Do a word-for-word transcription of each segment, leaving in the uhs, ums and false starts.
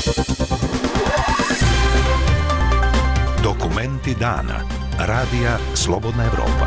Dokumenti dana. Radija Slobodna Evropa.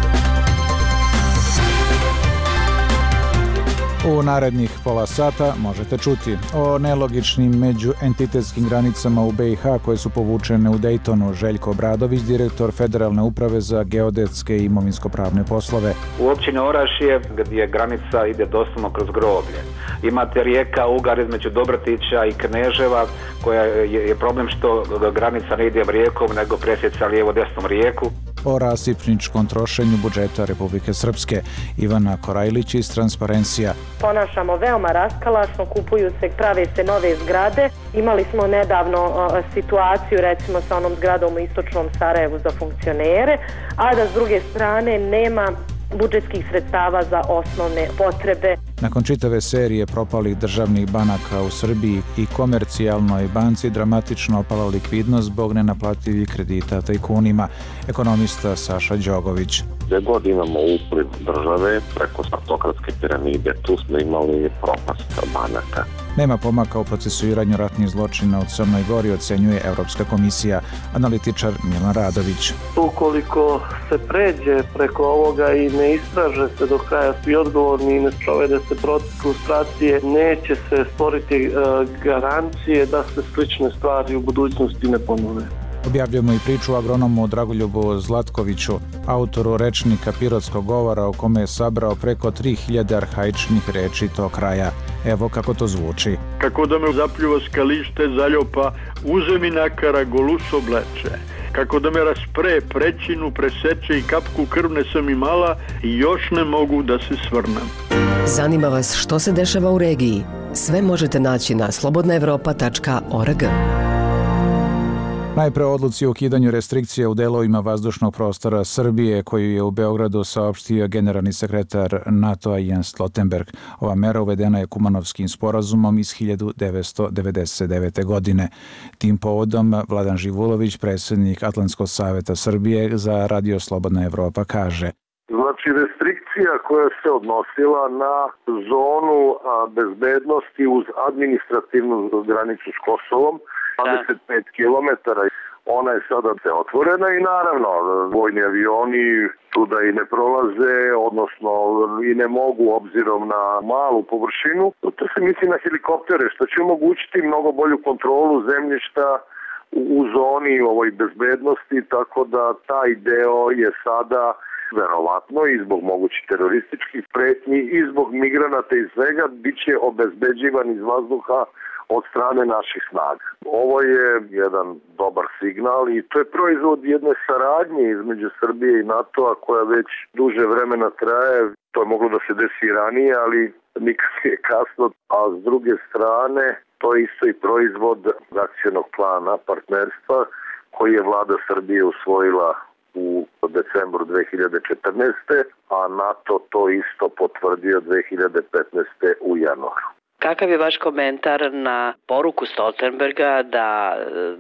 U narednih pola sata možete čuti o nelogičnim međuentitetskim granicama u be i ha koje su povučene u Dejtonu. Željko Obradović, direktor Federalne uprave za geodetske i imovinsko-pravne poslove. U općini Orašje, gdje granica ide doslovno kroz groblje. Imate rijeka Ugar između Dobratića i Kneževa, koja je, je problem što granica ne ide rijekom, nego presjeca lijevo-desnom rijeku. O rasipničkom trošenju budžeta Republike Srpske. Ivana Korajlić iz Transparencija. Ponašamo veoma raskalašno, kupuju se, prave se nove zgrade. Imali smo nedavno uh, situaciju recimo sa onom zgradom u istočnom Sarajevu za funkcionere, a da s druge strane nema budžetskih sredstava za osnovne potrebe. Nakon čitave serije propalih državnih banaka u Srbiji i Komercijalnoj banci dramatično opala likvidnost zbog nenaplativih kredita tajkunima. Ekonomista Saša Đogović. Gdje god imamo upliv države preko partokratske piramide, tu smo imali propast banaka. Nema pomaka u procesuiranju ratnih zločina u Crnoj Gori, ocenjuje Evropska komisija. Analitičar Milan Radović. Ukoliko se pređe preko ovoga i ne istraže se do kraja svi odgovorni i ne sprovede se proces lustracije, neće se stvoriti uh, garancije da se slične stvari u budućnosti ne ponove. Objavljujemo i priču o agronomu Dragoljubu Zlatkoviću, autoru rečnika Pirotskog govora u kome je sabrao preko tri hiljade arhaičnih reči tog kraja. Evo kako to zvuči. Kako da me zapljuva skalište zaljopa, uze mi nakara golus obleče. Kako da me raspre, prećinu, preseče i kapku krvne sam imala i još ne mogu da se svrnem. Zanima vas što se dešava u regiji? Sve možete naći na slobodna evropa tačka org. Najpre odluci o ukidanju restrikcija u delovima vazdušnog prostora Srbije, koju je u Beogradu saopštio generalni sekretar NATO-a Jens Stoltenberg. Ova mera uvedena je Kumanovskim sporazumom iz hiljadu devetsto devedeset devete. godine. Tim povodom Vladan Živulović, predsjednik Atlantskog saveta Srbije za Radio Slobodna Evropa, kaže: Znači, restrikcija koja se odnosila na zonu bezbednosti uz administrativnu granicu s Kosovom, dvadeset pet kilometara, ona je sada otvorena i naravno vojni avioni tuda i ne prolaze, odnosno i ne mogu obzirom na malu površinu. To se misli na helikoptere, što će omogućiti mnogo bolju kontrolu zemljišta u zoni ovoj bezbednosti, tako da taj deo je sada verovatno i zbog mogućih terorističkih pretnji i zbog migranata i svega bit će obezbeđivan iz vazduha od strane naših snaga. Ovo je jedan dobar signal i to je proizvod jedne saradnje između Srbije i NATO-a koja već duže vremena traje. To je moglo da se desi i ranije, ali nikad je kasno. A s druge strane, to je isto i proizvod akcionog plana partnerstva koji je vlada Srbije usvojila u decembru dve hiljade četrnaeste. a NATO to isto potvrdio dve hiljade petnaeste. u januaru. Kakav je vaš komentar na poruku Stoltenberga da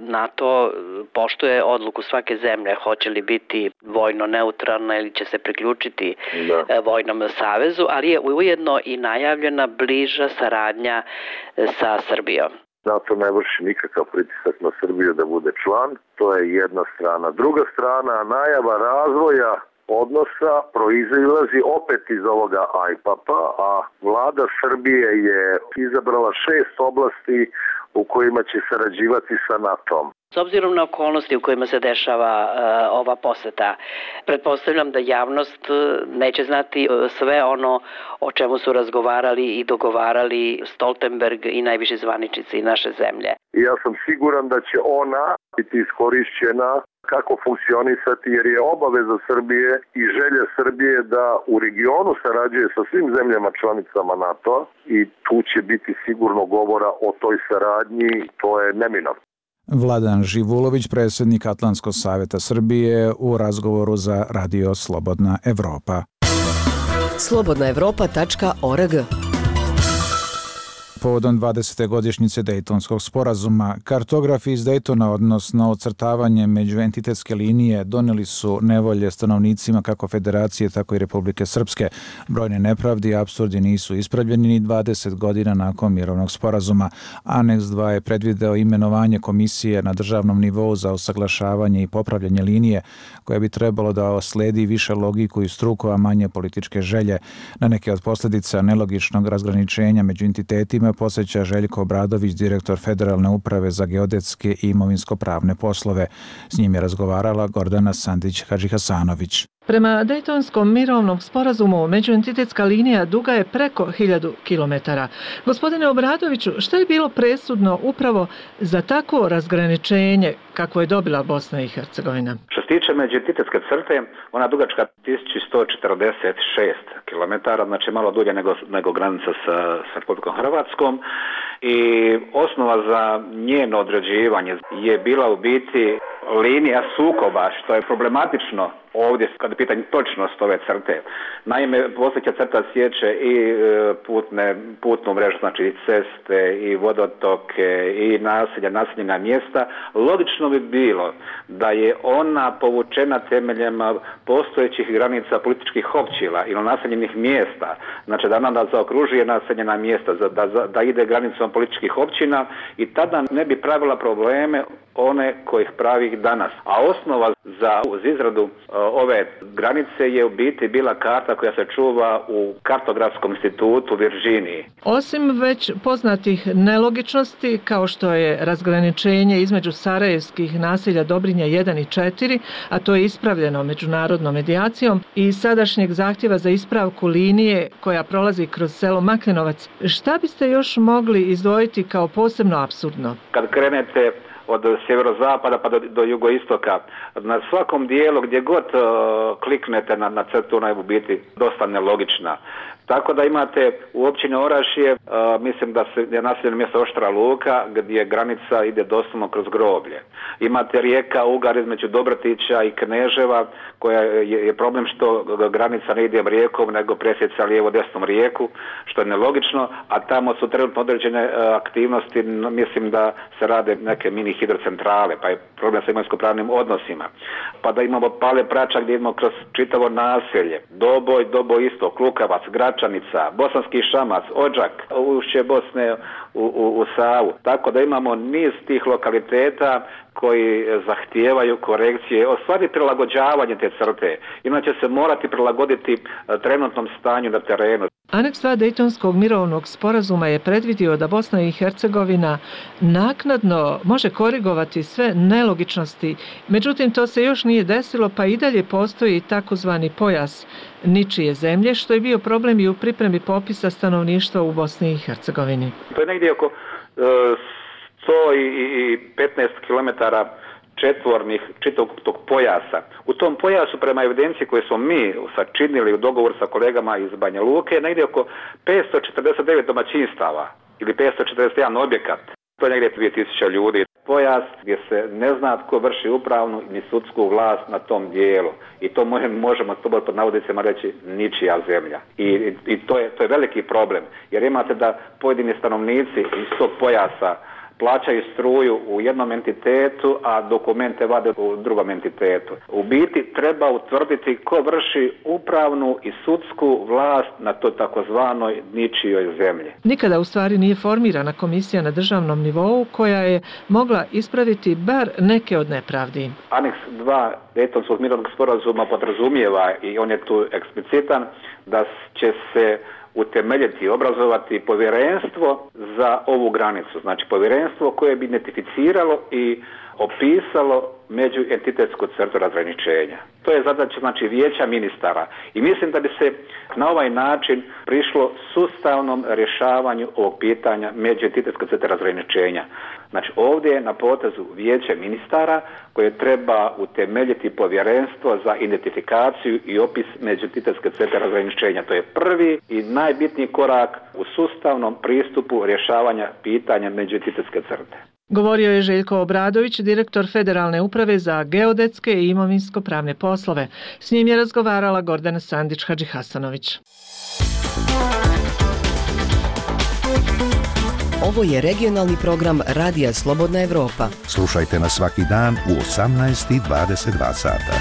NATO poštuje odluku svake zemlje, hoće li biti vojno neutralna ili će se priključiti da. vojnom savezu, ali je ujedno i najavljena bliža saradnja sa Srbijom? NATO ne vrši nikakav pritisak na Srbiju da bude član, to je jedna strana. Druga strana, najava razvoja odnosa proizilazi opet iz ovoga aj pa pe-a, a vlada Srbije je izabrala šest oblasti u kojima će sarađivati sa NATO-om. S obzirom na okolnosti u kojima se dešava uh, ova poseta, pretpostavljam da javnost neće znati sve ono o čemu su razgovarali i dogovarali Stoltenberg i najviši zvaničnici naše zemlje. Ja sam siguran da će ona biti iskorišćena kako funkcionisati, jer je obaveza Srbije i želja Srbije da u regionu sarađuje sa svim zemljama članicama NATO-a i tu će biti sigurno govora o toj saradnji, to je neminovno. Vladan Živulović, predsjednik Atlantskog saveta Srbije, u razgovoru za Radio Slobodna Evropa. slobodna evropa tačka org. Povodom dvadesete godišnjice Dejtonskog sporazuma, kartografi iz Dejtona, odnosno ocrtavanje međuentitetske linije, donijeli su nevolje stanovnicima kako Federacije, tako i Republike Srpske. Brojne nepravdi i apsurdi nisu ispravljeni ni dvadeset godina nakon mirovnog sporazuma. Aneks dva je predvideo imenovanje komisije na državnom nivou za usaglašavanje i popravljanje linije, koja bi trebalo da sledi više logiku i struku, a manje političke želje. Na neke od posljedica nelogičnog razgraničenja među entitetima posjeća Željko Obradović, direktor Federalne uprave za geodetske i imovinsko-pravne poslove. S njim je razgovarala Gordana Sandić-Hadžihasanović. Prema Dejtonskom mirovnom sporazumu, međuentitetska linija duga je preko hiljadu kilometara. Gospodine Obradoviću, što je bilo presudno upravo za takvo razgraničenje kako je dobila Bosna i Hercegovina? Što se tiče međuentitetske crte, ona dugačka tisuću sto četrdeset šest kilometara, znači malo dulje nego, nego granica sa, sa Republikom Hrvatskom, i osnova za njeno određivanje je bila u biti linija sukoba, što je problematično ovdje kada je pitanje točnost ove crte. Naime, postojeća crta sječe i putne, putnu mrežu, znači i ceste, i vodotoke, i naselja, naseljena mjesta. Logično bi bilo da je ona povučena temeljem postojećih granica političkih općina ili naseljenih mjesta. Znači da ona zaokružuje naseljena mjesta, da, da, da ide granicom političkih općina i tada ne bi pravila probleme one kojih pravi danas. A osnova za izradu ove granice je u biti bila karta koja se čuva u kartografskom institutu u Virdžiniji. Osim već poznatih nelogičnosti, kao što je razgraničenje između sarajevskih naselja Dobrinja jedan i četiri, a to je ispravljeno međunarodnom medijacijom, i sadašnjeg zahtjeva za ispravku linije koja prolazi kroz selo Maklinovac, šta biste još mogli izdvojiti kao posebno apsurdno? Kad krenete od sjeverozapada pa do, do jugoistoka, na svakom dijelu gdje god uh, kliknete na, na crtu, ona je u biti dosta nelogična. Tako da imate u općini Orašje, uh, mislim da se je naseljeno mjesto Oštra Luka, gdje granica ide doslovno kroz groblje. Imate rijeka Ugar između Dobratića i Kneževa, koja je, je problem što granica ne ide rijekom, nego presjeca lijevo desnom rijeku, što je nelogično, a tamo su trenutno određene uh, aktivnosti, mislim da se rade neke mini hidrocentrale, pa je problem sa imovinsko-pravnim odnosima. Pa da imamo Pale Prača gdje imamo kroz čitavo naselje, Doboj, Doboj Istok, Lukavac, Gračanica, Bosanski Šamac, Odžak, ušće Bosne u, u, u Savu. Tako da imamo niz tih lokaliteta koji zahtijevaju korekcije, o stvari prilagođavanje te crte. Inače se morati prilagoditi trenutnom stanju na terenu. Aneks dva Dejtonskog mirovnog sporazuma je predvidio da Bosna i Hercegovina naknadno može korigovati sve nelogičnosti. Međutim, to se još nije desilo, pa i dalje postoji takozvani pojas ničije zemlje, što je bio problem i u pripremi popisa stanovništva u Bosni i Hercegovini. To je negdje oko uh, sto petnaest kilometara četvornih čitavog tog pojasa. U tom pojasu, prema evidenciji koju smo mi sačinili u dogovoru sa kolegama iz Banja Luke, je negdje oko petsto četrdeset devet domaćinstava ili petsto četrdeset jedan objekat. To je negdje dvije tisuće ljudi. Pojas gdje se ne zna tko vrši upravnu ni sudsku vlast na tom dijelu. I to možemo slobodno pod navodnicima reći ničija zemlja. I, i to, je, to je veliki problem. Jer imate da pojedini stanovnici iz tog pojasa plaćaju struju u jednom entitetu, a dokumente vade u drugom entitetu. U biti treba utvrditi ko vrši upravnu i sudsku vlast na to takozvanoj ničijoj zemlji. Nikada u stvari nije formirana komisija na državnom nivou koja je mogla ispraviti bar neke od nepravdi. Aneks dva Dejtonskog mirovnog sporazuma podrazumijeva, i on je tu eksplicitan, da će se utemeljiti i obrazovati povjerenstvo za ovu granicu. Znači povjerenstvo koje bi identificiralo i opisalo međuentitetsku crtu razgraničenja. To je zadaća, znači, vijeća ministara. I mislim da bi se na ovaj način prišlo sustavnom rješavanju ovog pitanja međuentitetske crte razgraničenja. Znači ovdje je na potezu vijeće ministara koje treba utemeljiti povjerenstvo za identifikaciju i opis međuentitetske crte razgraničenja. To je prvi i najbitniji korak u sustavnom pristupu rješavanja pitanja međuentitetske crte. Govorio je Željko Obradović, direktor Federalne uprave za geodetske i imovinsko-pravne poslove. S njim je razgovarala Gordana Sandić-Hadžihasanović. Ovo je regionalni program Radija Slobodna Evropa. Slušajte nas svaki dan u osamnaest i dvadeset dva sata.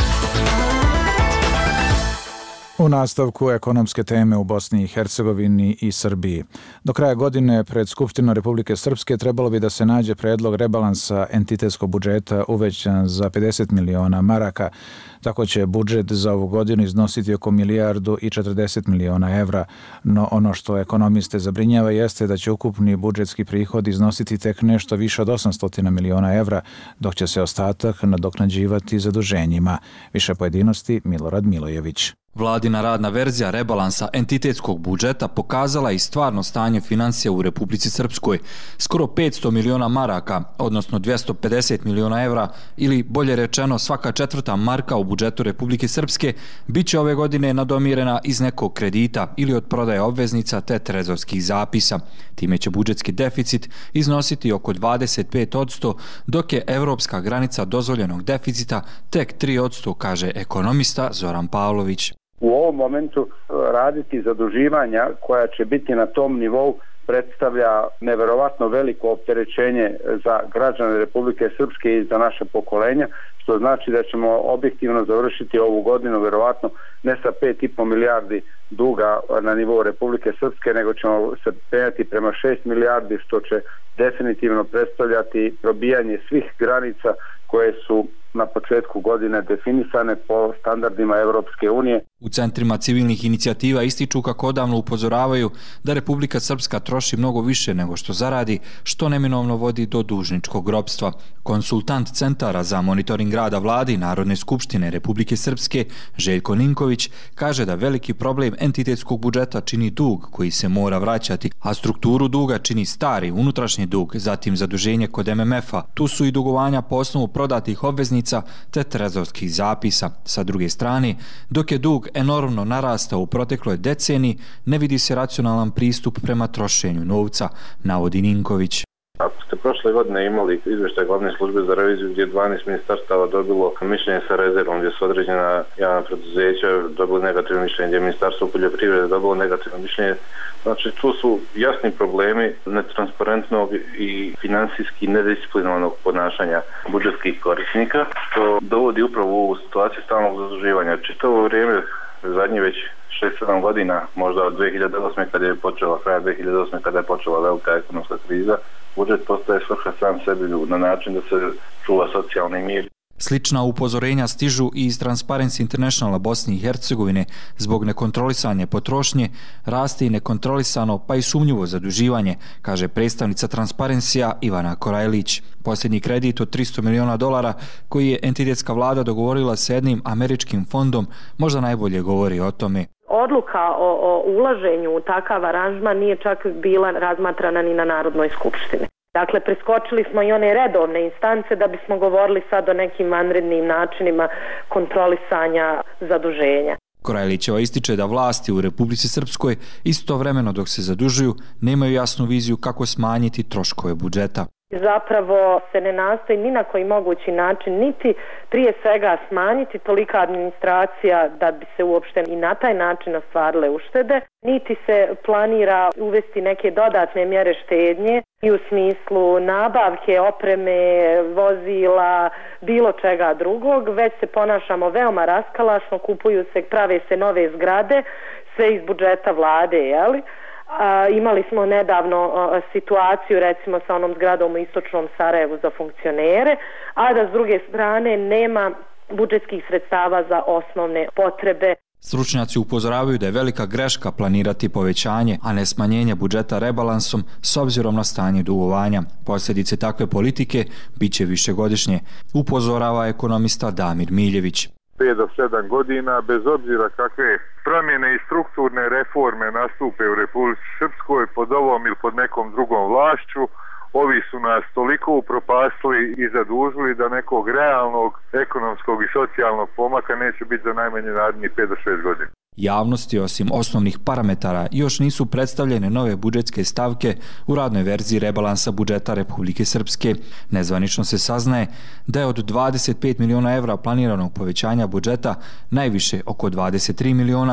U nastavku ekonomske teme u Bosni i Hercegovini i Srbiji. Do kraja godine pred Skupštinom Republike Srpske trebalo bi da se nađe predlog rebalansa entitetskog budžeta uvećan za pedeset miliona maraka. Tako će budžet za ovu godinu iznositi oko milijardu i četrdeset miliona evra. No ono što ekonomiste zabrinjava jeste da će ukupni budžetski prihod iznositi tek nešto više od osamsto miliona evra, dok će se ostatak nadoknađivati zaduženjima. Više pojedinosti Milorad Milojević. Vladina radna verzija rebalansa entitetskog budžeta pokazala i stvarno stanje financija u Republici Srpskoj. Skoro petsto miliona maraka, odnosno dvjesto pedeset miliona evra, ili bolje rečeno svaka četvrta marka u budžetu Republike Srpske, bit će ove godine nadomirena iz nekog kredita ili od prodaje obveznica te trezorskih zapisa. Time će budžetski deficit iznositi oko dvadeset pet posto, dok je evropska granica dozvoljenog deficita tek tri posto, kaže ekonomista Zoran Pavlović. U ovom momentu raditi zaduživanja koja će biti na tom nivou predstavlja neverovatno veliko opterećenje za građane Republike Srpske i za naše pokolenja, što znači da ćemo objektivno završiti ovu godinu verovatno ne sa pet i po milijardi duga na nivou Republike Srpske, nego ćemo se penjati prema šest milijardi, što će definitivno predstavljati probijanje svih granica koje su na početku godine definisane po standardima Evropske unije. U centrima civilnih inicijativa ističu kako odavno upozoravaju da Republika Srpska troši mnogo više nego što zaradi, što neminovno vodi do dužničkog ropstva. Konsultant Centara za monitoring rada vladi Narodne skupštine Republike Srpske, Željko Ninković, kaže da veliki problem entitetskog budžeta čini dug koji se mora vraćati, a strukturu duga čini stari unutrašnji dug, zatim zaduženje kod M M F-a. Tu su i dugovanja po osnovu prodatih obveznica te trezorskih zapisa. Sa druge strane, dok je dug enormno narastao u protekloj deceniji, ne vidi se racionalan pristup prema trošenju novca, navodi Ninković. Ako ste prošle godine imali izvještaj glavne službe za reviziju gdje je dvanaest ministarstava dobilo mišljenje sa rezervom, gdje su određena javna preduzeća dobili negativno mišljenje, gdje je ministarstvo poljoprivrede dobilo negativno mišljenje, znači tu su jasni problemi netransparentnog i finansijski nedisciplinovanog ponašanja budžetskih korisnika, što dovodi upravo u ovu situaciju stalnog zaduživanja. Čitavo vrijeme, zadnji već šest sedam godina, možda od dvije hiljade osme kada je počela, kraja dvije hiljade osme kada je počela velika ekonomska kriza, budžet postaje svrha sam sebi na način da se čuva socijalni mir. Slična upozorenja stižu i iz Transparency Internationala Bosne i Hercegovine. Zbog nekontrolisane potrošnje raste i nekontrolisano pa i sumnjivo zaduživanje, kaže predstavnica Transparencija Ivana Korajlić. Posljednji kredit od tristo miliona dolara koji je entitetska vlada dogovorila s jednim američkim fondom možda najbolje govori o tome. Odluka o, o ulaženju u takav aranžman nije čak bila razmatrana ni na Narodnoj skupštini. Dakle, preskočili smo i one redovne instance da bismo govorili sad o nekim vanrednim načinima kontrolisanja zaduženja. Korajlićeva ističe da vlasti u Republici Srpskoj istovremeno dok se zadužuju nemaju jasnu viziju kako smanjiti troškove budžeta. Zapravo se ne nastoji ni na koji mogući način niti prije svega smanjiti tolika administracija da bi se uopšte i na taj način ostvarile uštede, niti se planira uvesti neke dodatne mjere štednje i u smislu nabavke, opreme, vozila, bilo čega drugog, već se ponašamo veoma raskalašno, kupuju se, prave se nove zgrade, sve iz budžeta vlade, jeli? A, imali smo nedavno a, situaciju recimo sa onom zgradom u istočnom Sarajevu za funkcionere, a da s druge strane nema budžetskih sredstava za osnovne potrebe. Stručnjaci upozoravaju da je velika greška planirati povećanje, a ne smanjenje budžeta rebalansom s obzirom na stanje dugovanja. Posljedice takve politike bit će višegodišnje, upozorava ekonomista Damir Miljević. pet do sedam godina, bez obzira kakve promjene i strukturne reforme nastupe u Republici Srpskoj pod ovom ili pod nekom drugom vlašću, ovi su nas toliko upropastili i zadužili da nekog realnog ekonomskog i socijalnog pomaka neće biti za najmanje narednih pet do šest godina. Javnosti osim osnovnih parametara još nisu predstavljene nove budžetske stavke u radnoj verziji rebalansa budžeta Republike Srpske. Nezvanično se saznaje da je od dvadeset pet miliona evra planiranog povećanja budžeta najviše oko dvadeset tri miliona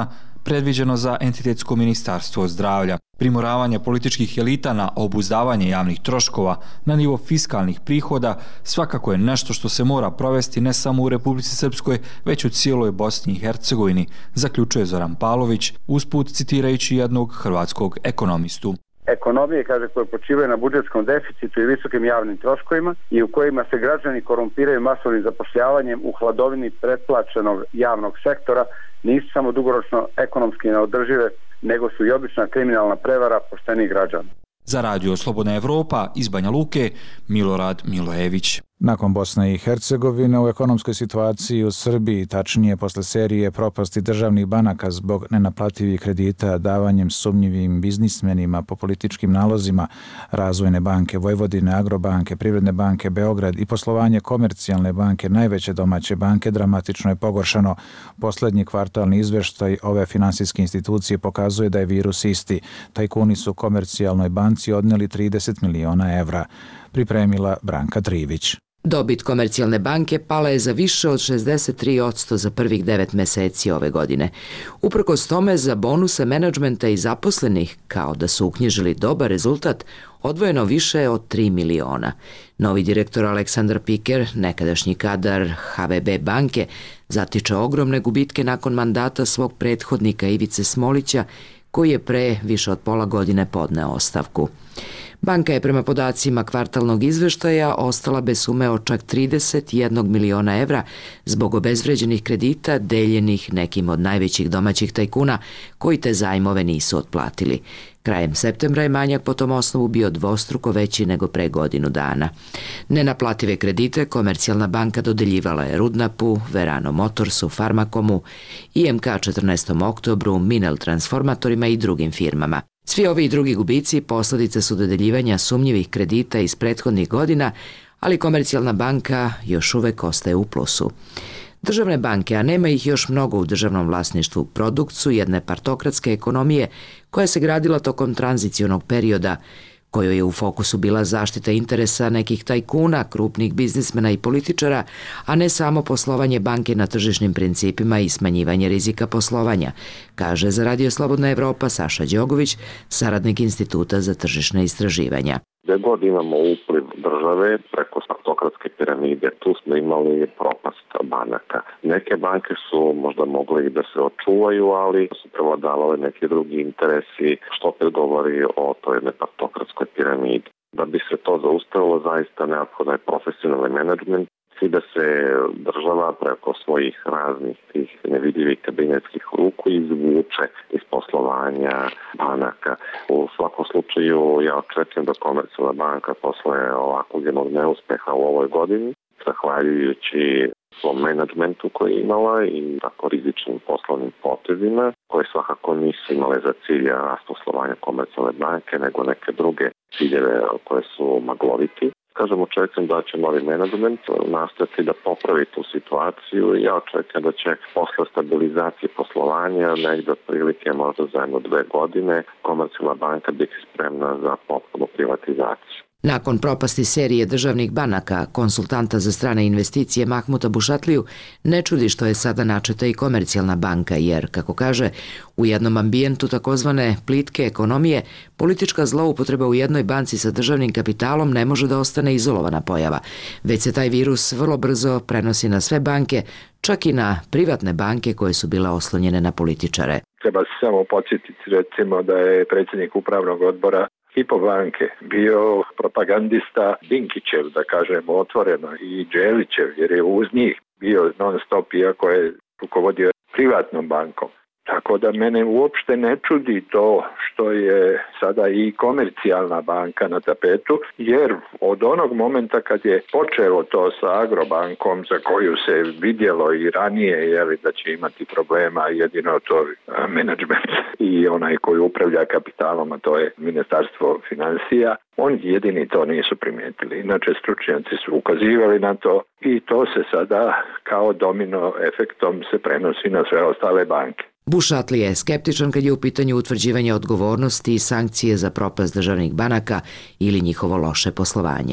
predviđeno za entitetsko ministarstvo zdravlja. Primoravanje političkih elita na obuzdavanje javnih troškova na nivo fiskalnih prihoda svakako je nešto što se mora provesti ne samo u Republici Srpskoj, već u cijeloj Bosni i Hercegovini, zaključuje Zoran Pavlović, usput citirajući jednog hrvatskog ekonomistu. Ekonomije, kaže, koje počivaju na budžetskom deficitu i visokim javnim troškovima i u kojima se građani korumpiraju masovnim zapošljavanjem u hladovini pretplaćenog javnog sektora, nisu samo dugoročno ekonomski neodržive, nego su i obična kriminalna prevara poštenih građana. Za Radio Slobodna Evropa iz Banja Luke, Milorad Milojević. Nakon Bosne i Hercegovine u ekonomskoj situaciji u Srbiji, tačnije posle serije propasti državnih banaka zbog nenaplativih kredita davanjem sumnjivim biznismenima po političkim nalozima, Razvojne banke Vojvodine, Agrobanke, Privredne banke Beograd i poslovanje Komercijalne banke, najveće domaće banke, dramatično je pogoršano. Poslednji kvartalni izveštaj ove finansijske institucije pokazuje da je virus isti. Tajkuni su Komercijalnoj banci odneli trideset miliona evra. Pripremila Branka Trivić. Dobit Komercijalne banke pala je za više od šezdeset tri posto za prvih devet meseci ove godine. Uprkos tome, za bonuse menadžmenta i zaposlenih, kao da su uknjižili dobar rezultat, odvojeno više od tri miliona. Novi direktor Aleksandar Piker, nekadašnji kadar ha ve be banke, zatiče ogromne gubitke nakon mandata svog prethodnika Ivice Smolića, koji je pre više od pola godine podneo ostavku. Banka je prema podacima kvartalnog izveštaja ostala bez sume od čak trideset jedan miliona evra zbog obezvređenih kredita deljenih nekim od najvećih domaćih tajkuna koji te zajmove nisu otplatili. Krajem septembra je manjak po tom osnovu bio dvostruko veći nego pre godinu dana. Nenaplative kredite Komercijalna banka dodeljivala je Rudnapu, Verano Motorsu, Farmakomu, i em ka četrnaestom oktobru, Minel Transformatorima i drugim firmama. Svi ovi i drugi gubici posledice su dodeljivanja sumnjivih kredita iz prethodnih godina, ali Komercijalna banka još uvek ostaje u plusu. Državne banke, a nema ih još mnogo u državnom vlasništvu, produkt su jedne partokratske ekonomije koja se gradila tokom tranzicionog perioda, kojoj je u fokusu bila zaštita interesa nekih tajkuna, krupnih biznismena i političara, a ne samo poslovanje banke na tržišnim principima i smanjivanje rizika poslovanja, kaže za Radio Slobodna Evropa Saša Đogović, saradnik Instituta za tržišne istraživanja. Gde god imamo upliv države preko partokratske piramide, tu smo imali propast banaka. Neke banke su možda mogle i da se očuvaju, ali su prevladavale neki drugi interesi, što opet govori o toj jednoj partokratskoj piramidi. Da bi se to zaustavilo, zaista neophodno je profesionalni menadžment i da se država preko svojih raznih tih nevidljivih kabinetskih ruku izvuče iz poslovanja banaka. U svakom slučaju ja očekujem da Komercijalna banka posle ovakvog jednog neuspeha u ovoj godini, zahvaljujući svom menadžmentu koji je imala i tako rizičnim poslovnim potezima, koje svakako nisu imale za cilj rast poslovanja Komercijalne banke, nego neke druge ciljeve koje su magloviti. Kažem, očekujem da će novi menadžment nastaviti da popravi tu situaciju i ja očekujem da će posle stabilizacije poslovanja negde otprilike možda za jedno dve godine Komercijalna banka biti spremna za potpunu privatizaciju. Nakon propasti serije državnih banaka, konsultanta za strane investicije Mahmuta Bušatliju ne čudi što je sada načeta i Komercijalna banka, jer, kako kaže, u jednom ambijentu takozvane plitke ekonomije, politička zloupotreba u jednoj banci sa državnim kapitalom ne može da ostane izolovana pojava, već se taj virus vrlo brzo prenosi na sve banke, čak i na privatne banke koje su bile oslonjene na političare. Treba se samo podsjetiti, recimo, da je predsjednik upravnog odbora Hypo banke bio propagandista Dinkićev, da kažemo otvoreno, i Đelićev, jer je uz njih bio non stop, iako je rukovodio privatnom bankom. Tako da mene uopšte ne čudi to što je sada i Komercijalna banka na tapetu, jer od onog momenta kad je počelo to sa Agrobankom, za koju se vidjelo i ranije jeli, da će imati problema, jedino to menadžment i onaj koji upravlja kapitalom, a to je Ministarstvo financija, oni jedini to nisu primijetili. Inače, stručnjaci su ukazivali na to i to se sada kao domino efektom se prenosi na sve ostale banke. Bušatli je skeptičan kad je u pitanju utvrđivanja odgovornosti i sankcije za propast državnih banaka ili njihovo loše poslovanje.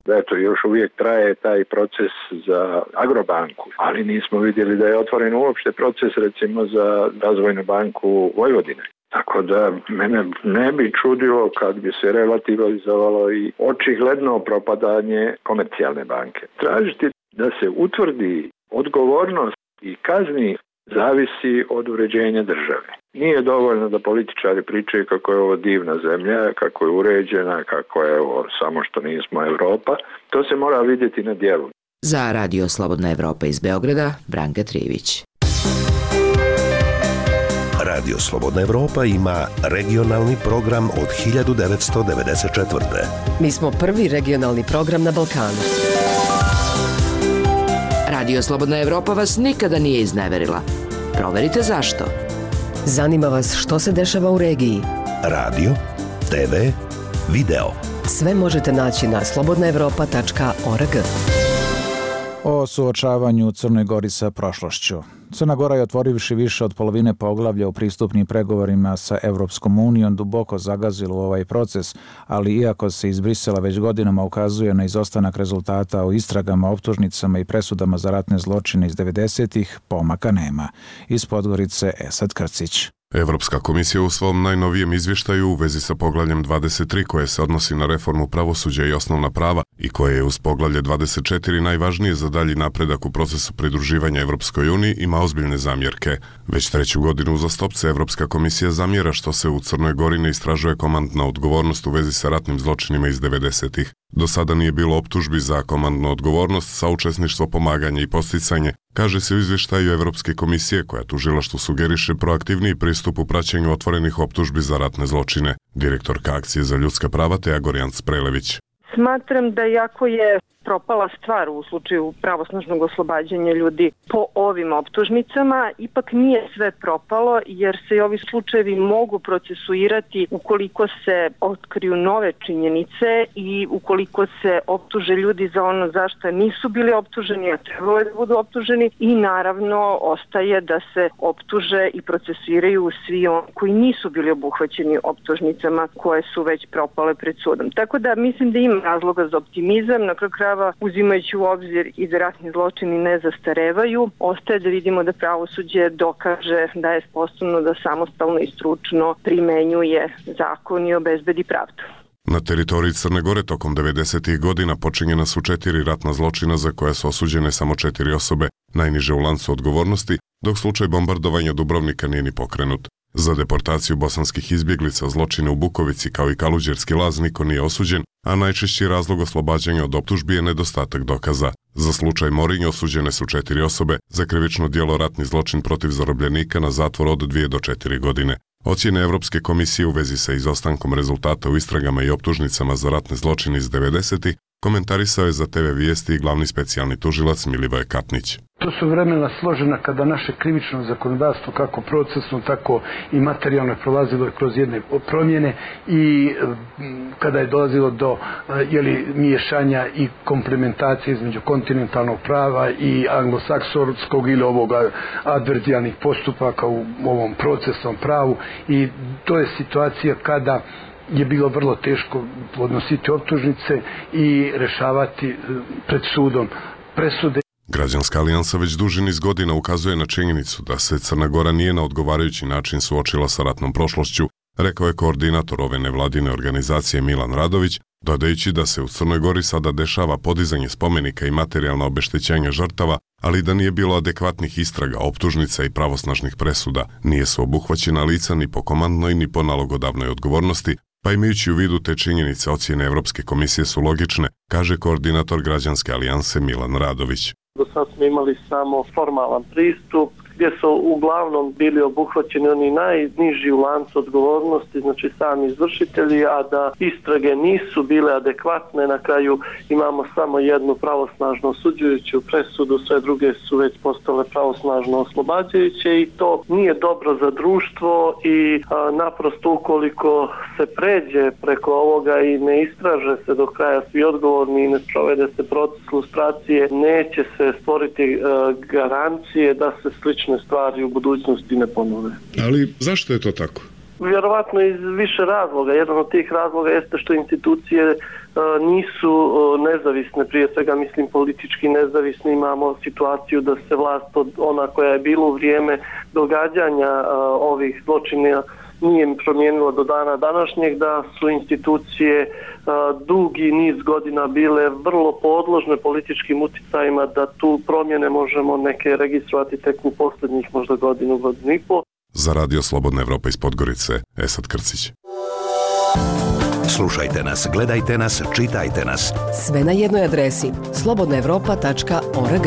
Eto, još uvijek traje taj proces za Agrobanku, ali nismo vidjeli da je otvoren uopšte proces recimo za Razvojnu banku Vojvodine. Tako da mene ne bi čudilo kad bi se relativizovalo i očigledno propadanje Komercijalne banke. Tražiti da se utvrdi odgovornost i kazni zavisi od uređenja države. Nije dovoljno da političari pričaju kako je ovo divna zemlja, kako je uređena, kako je ovo samo što nismo Evropa. To se mora vidjeti na djelu. Za Radio Slobodna Evropa iz Beograda, Branka Trijević. Radio Slobodna Evropa ima regionalni program od hiljadu devetsto devedeset četvrte. Mi smo prvi regionalni program na Balkanu. Radio Slobodna Evropa vas nikada nije izneverila. Proverite zašto. Zanima vas što se dešava u regiji. Radio, te ve, video. Sve možete naći na slobodna evropa tačka org. O suočavanju u Crnoj Gori sa prošlošću. Crna Gora je, otvorivši više od polovine poglavlja u pristupnim pregovorima sa Evropskom unijom, duboko zagazila u ovaj proces, ali iako se iz Brisela već godinama ukazuje na izostanak rezultata o istragama, optužnicama i presudama za ratne zločine iz devedesetih, pomaka nema. Iz Podgorice Esad Krcić. Evropska komisija u svom najnovijem izvještaju u vezi sa poglavljem dvadeset tri koje se odnosi na reformu pravosuđa i osnovna prava i koje je uz poglavlje dvadeset četiri najvažnije za dalji napredak u procesu pridruživanja Evropskoj uniji ima ozbiljne zamjerke. Već treću godinu uzastopce Evropska komisija zamjera što se u Crnoj Gori ne istražuje komandna odgovornost u vezi sa ratnim zločinima iz devedesetih. Do sada nije bilo optužbi za komandnu odgovornost, saučesništvo, pomaganje i posticanje, kaže se u izvještaju Evropske komisije koja tužilaštvu sugeriše proaktivniji pristup u praćenju otvorenih optužbi za ratne zločine. Direktorka akcije za ljudska prava Teja Gorjan Sprelević. Smatram da jako je propala stvar u slučaju pravosnažnog oslobađanja ljudi po ovim optužnicama, ipak nije sve propalo jer se i ovi slučajevi mogu procesuirati ukoliko se otkriju nove činjenice i ukoliko se optuže ljudi za ono za što nisu bili optuženi, a trebalo je da budu optuženi, i naravno ostaje da se optuže i procesuiraju svi oni koji nisu bili obuhvaćeni optužnicama koje su već propale pred sudom. Tako da mislim da ima razloga za optimizam. Na kraju krajeva, uzimajući u obzir i da ratni zločini ne zastarevaju, ostaje da vidimo da pravosuđe dokaže da je sposobno da samostalno i stručno primenjuje zakon i obezbedi pravdu. Na teritoriji Crne Gore tokom devedesetih godina počinjena su četiri ratna zločina za koja su osuđene samo četiri osobe, najniže u lancu odgovornosti, dok slučaj bombardovanja Dubrovnika nije ni pokrenut. Za deportaciju bosanskih izbjeglica, zločine u Bukovici kao i Kaluđerski laz niko nije osuđen, a najčešći razlog oslobađanja od optužbi je nedostatak dokaza. Za slučaj Morinj osuđene su četiri osobe, za krivično djelo ratni zločin protiv zarobljenika na zatvor od dvije do četiri godine. Ocjene Evropske komisije u vezi sa izostankom rezultata u istragama i optužnicama za ratne zločine iz devedesetih komentarisao je za te ve Vijesti i glavni specijalni tužilac Milivoje Katnić. To su vremena složena kada naše krivično zakonodavstvo, kako procesno, tako i materijalno, je prolazilo kroz jedne promjene i kada je dolazilo do jeli, miješanja i komplementacije između kontinentalnog prava i anglosaksonskog ili ovoga adverzijalnih postupaka u ovom procesnom pravu, i to je situacija kada je bilo vrlo teško podnositi optužnice i rešavati pred sudom presude. Građanska alijansa već duži niz godina ukazuje na činjenicu da se Crna Gora nije na odgovarajući način suočila sa ratnom prošlošću, rekao je koordinator ove nevladine organizacije Milan Radović, dodajući da se u Crnoj Gori sada dešava podizanje spomenika i materijalna obeštećenja žrtava, ali da nije bilo adekvatnih istraga, optužnica i pravosnažnih presuda, nije su obuhvaćena lica ni po komandnoj ni po nalogodavnoj odgovornosti, pa imajući u vidu te činjenice ocjene Evropske komisije su logične, kaže koordinator Građanske alijanse Milan Radović. Do sad smo imali samo formalan pristup gdje su uglavnom bili obuhvaćeni oni najniži u lancu odgovornosti, znači sami izvršitelji, a da istrage nisu bile adekvatne. Na kraju imamo samo jednu pravosnažno osuđujuću presudu, sve druge su već postale pravosnažno oslobađajuće, i to nije dobro za društvo i a, naprosto ukoliko se pređe preko ovoga i ne istraže se do kraja svi odgovorni i ne sprovede se proces lustracije, neće se stvoriti a, garancije da se slično stvari u budućnosti ne ponove. Ali zašto je to tako? Vjerovatno iz više razloga. Jedan od tih razloga jeste što institucije nisu nezavisne, prije svega mislim politički nezavisne. Imamo situaciju da se vlast od ona koja je bila u vrijeme događanja ovih zločina nije promijenilo do dana današnjeg, da su institucije dugi niz godina bile vrlo podložne političkim uticajima, da tu promjene možemo neke registrovati tek u posljednjih možda godinu, godinu i pol. Za Radio Slobodna Evropa iz Podgorice, Esad Krcić. Slušajte nas, gledajte nas, čitajte nas. Sve na jednoj adresi slobodna evropa tačka org.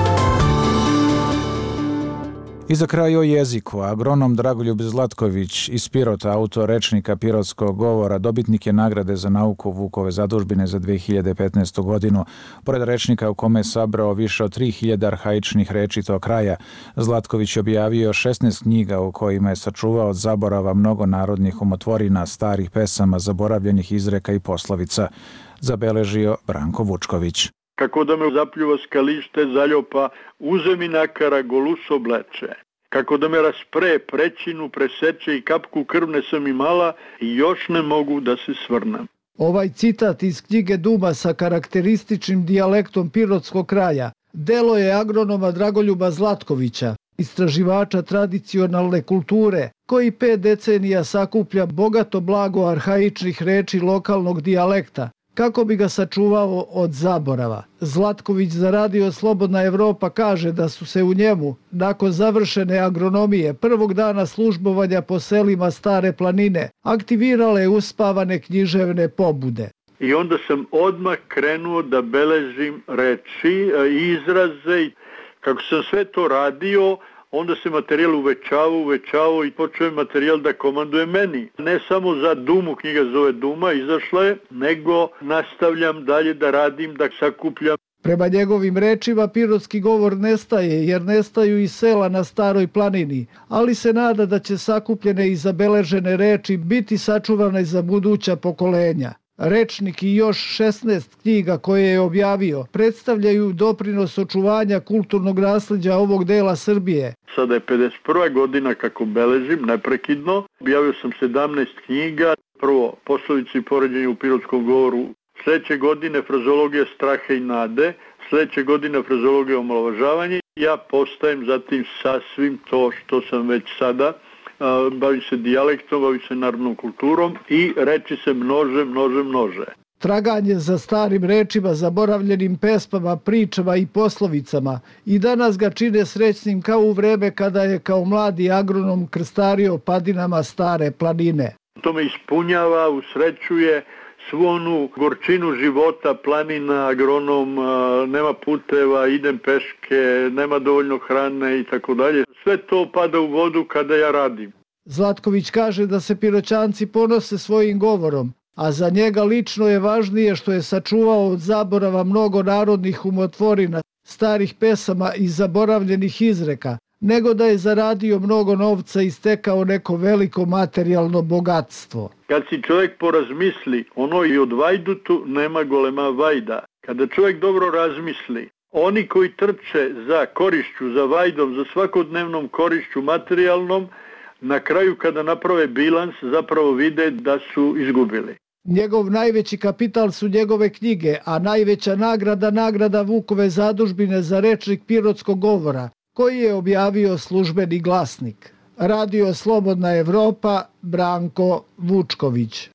I za kraj o jeziku. Agronom Dragoljub Zlatković iz Pirota, autor rečnika Pirotskog govora, dobitnik je nagrade za nauku Vukove zadužbine za dve hiljade petnaestu godinu. Pored rečnika u kome je sabrao više od tri hiljade arhaičnih reči tog kraja, Zlatković je objavio šesnaest knjiga u kojima je sačuvao od zaborava mnogo narodnih umotvorina, starih pesama, zaboravljenih izreka i poslovica, zabeležio Branko Vučković. Kako da me zapljuva skalište zaljopa, uzemina karagolus obleče. Kako da me raspre, prećinu preseče i kapku krvne sam imala i još ne mogu da se svrnem. Ovaj citat iz knjige Duma sa karakterističnim dijalektom pirotskog kraja delo je agronoma Dragoljuba Zlatkovića, istraživača tradicionalne kulture, koji pet decenija sakuplja bogato blago arhaičnih reči lokalnog dijalekta, kako bi ga sačuvao od zaborava. Zlatković za Radio Slobodna Evropa kaže da su se u njemu, nakon završene agronomije, prvog dana službovanja po selima Stare planine, aktivirale uspavane književne pobude. I onda sam odmah krenuo da beležim reči, izraze. Kako sam sve to radio, onda se materijal uvećavao, uvećavao i počeo je materijal da komanduje meni. Ne samo za Dumu, knjiga zove Duma, izašla je, nego nastavljam dalje da radim, da sakupljam. Prema njegovim rečima, pirotski govor nestaje, jer nestaju i sela na Staroj planini, ali se nada da će sakupljene i zabeležene reči biti sačuvane za buduća pokolenja. Rečnik i još šesnaest knjiga koje je objavio predstavljaju doprinos očuvanja kulturnog nasleđa ovog dela Srbije. Sada je pedeset prva godina kako beležim neprekidno. Objavio sam sedamnaest knjiga. Prvo, poslovice i poređenje u pirotskom govoru. Sljedeće godine frazologija straha i nade. Sljedeće godine frazologija omalovažavanja. Ja postajem zatim sasvim to što sam već sada. Bavim se dijalektom, bavim se narodnom kulturom i reči se množe, množe, množe. Traganje za starim rečima, zaboravljenim pesmama, pričama i poslovicama i danas ga čine srećnim kao u vreme kada je kao mladi agronom krstario padinama Stare planine. To me ispunjava, usrećuje svu onu gorčinu života, planina, agronom, nema puteva, idem peške, nema dovoljno hrane i tako dalje. Sve to pada u vodu kada ja radim. Zlatković kaže da se Piroćanci ponose svojim govorom, a za njega lično je važnije što je sačuvao od zaborava mnogo narodnih umotvorina, starih pesama i zaboravljenih izreka, nego da je zaradio mnogo novca i stekao neko veliko materijalno bogatstvo. Kad si čovjek porazmisli, ono i od vajdutu nema golema vajda. Kada čovjek dobro razmisli, oni koji trče za korišću, za vajdom, za svakodnevnom korišću materijalnom, na kraju kada naprave bilans zapravo vide da su izgubili. Njegov najveći kapital su njegove knjige, a najveća nagrada nagrada Vukove zadužbine za rečnik pirotskog govora, koji je objavio Službeni glasnik. Radio Slobodna Evropa, Branko Vučković.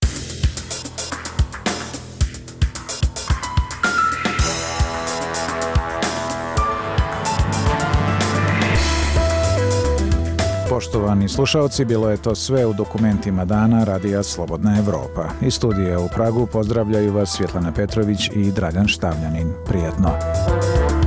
Poštovani slušalci, bilo je to sve u dokumentima dana Radija Slobodna Evropa. Iz studija u Pragu pozdravljaju vas Svjetlana Petrović i Dragan Štavljanin. Prijatno.